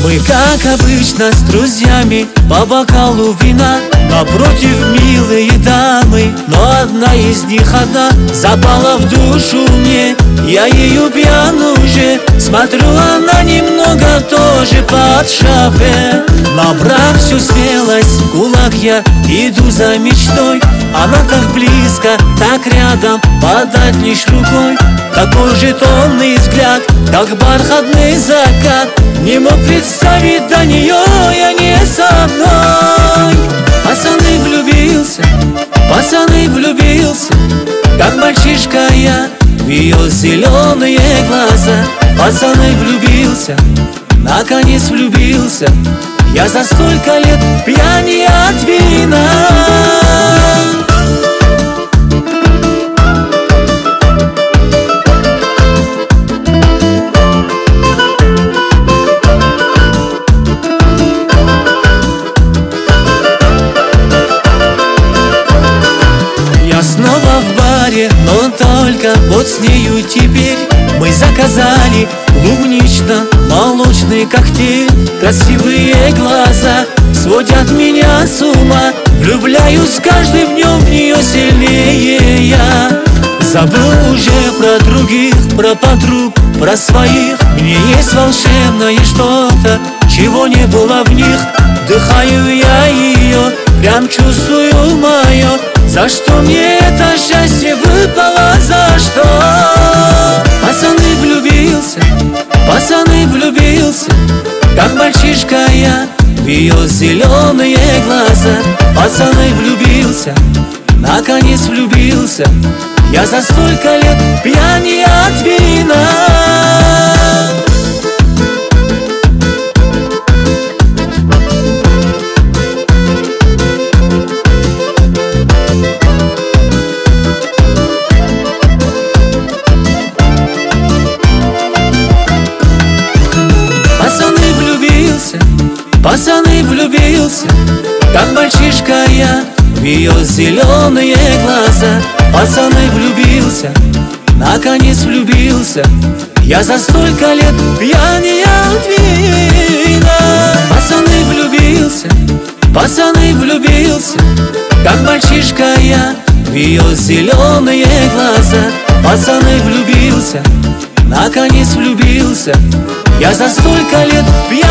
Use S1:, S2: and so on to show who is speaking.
S1: Мы, как обычно, с друзьями по бокалу вина. Напротив милые дамы, но одна из них одна запала в душу мне. Я ее пьяну уже смотрю, она немного тоже под шафе. Набрав всю смелость в кулак, я иду за мечтой. Она так близко, так рядом, подать лишь рукой. Такой же томный взгляд, как бархатный закат. Не мог представить до нее я не со мной. Пацаны влюбился, как мальчишка я в ее зеленые глаза. Пацаны влюбился, наконец влюбился. Я за столько лет пьянее от вина. Снова в баре, но только вот с нею теперь. Мы заказали клубнично-молочный коктейль. Красивые глаза сводят меня с ума. Влюбляюсь с каждым днем в нее сильнее я. Забыл уже про других, про подруг, про своих. Мне есть волшебное что-то, чего не было в них. Вдыхаю я ее, прям чувствую мое. За что мне это счастье выпало, за что? Пацаны влюбился, как мальчишка я в ее зеленые глаза. Пацаны влюбился, наконец влюбился. Я за столько лет пьянее от вина. Пацаны влюбился, как мальчишка я в ее зеленые глаза. Пацаны влюбился, наконец влюбился. Я за столько лет пьянее от вина. Пацаны влюбился, как мальчишка я в ее зеленые глаза. Пацаны влюбился, наконец влюбился. Я за столько лет пьянее